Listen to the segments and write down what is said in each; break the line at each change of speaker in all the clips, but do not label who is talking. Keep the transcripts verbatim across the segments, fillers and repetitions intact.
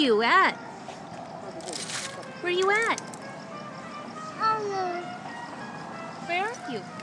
Where you at? Where you at?
Hello.
Where are you?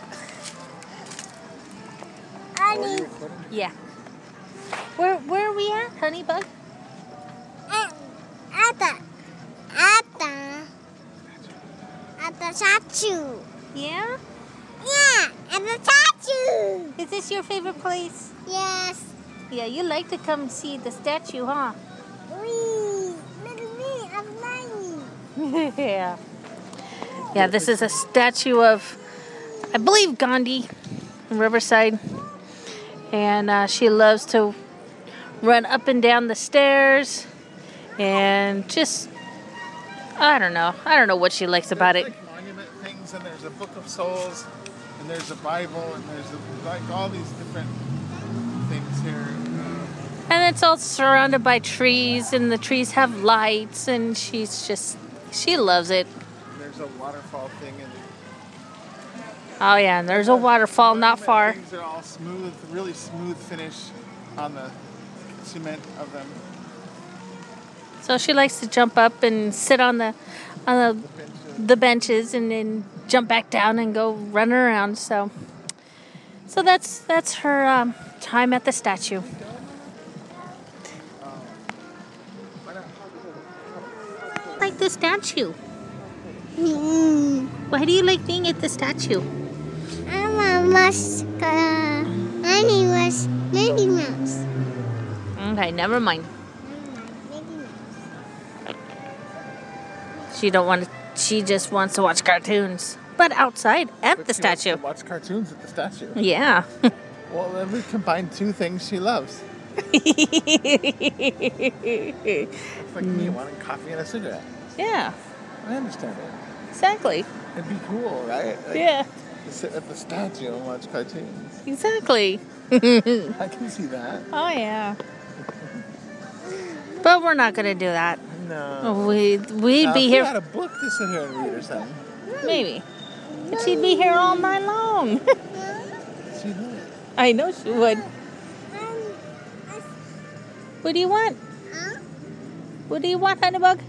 Honey.
Yeah. Where where are we at, honey bug?
At, at the, at the, at the statue.
Yeah?
Yeah, at the statue.
Is this your favorite place?
Yes.
Yeah, you like to come see the statue, huh?
Wee. Look at me, I'm flying.
Yeah. Yeah, this is a statue of, I believe, Gandhi in Riverside. And uh, she loves to run up and down the stairs and just, I don't know. I don't know what she likes about
there's
it.
Like monument things, and there's a Book of Souls, and there's a Bible, and there's a, like all these different things here.
And it's all surrounded by trees, and the trees have lights, and she's just, she loves it.
There's a waterfall thing, and
Oh yeah, and there's a waterfall not far.
things are all smooth, really smooth finish on the cement of them.
So she likes to jump up and sit on the on the,
The benches.
the benches and then jump back down and go run around. So so that's that's her um, time at the statue. I like the statue.
Mm.
Why do you like being at the statue?
I'm a mascara. My name was Minnie Mouse.
Okay, never mind.
Minnie Mouse.
She don't want to. She just wants to watch cartoons, but outside at
But
the
she likes to
statue.
watch cartoons at the statue.
Yeah.
Well, then we combined two things she loves. It's like me wanting coffee and a cigarette.
Yeah.
I understand it.
Exactly.
It'd be cool, right? Like,
Yeah.
to sit at the statue and watch cartoons.
Exactly.
I can see that.
Oh yeah. But we're not gonna do that.
No.
We we'd
Now,
be
if
here
you had a book to sit here and read or something.
maybe. But she'd be here all night long.
She would.
I know she would. What do you want?
Huh?
What do you want, Honeybug?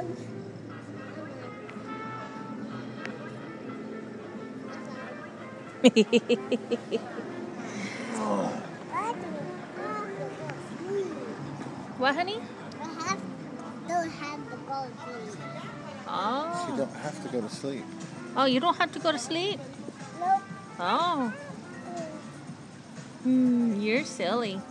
What, honey?
I have, don't have to go to sleep.
She
Oh.
don't have to go to sleep.
Oh, you don't have to go to sleep?
Nope.
Oh. Hmm, you're silly.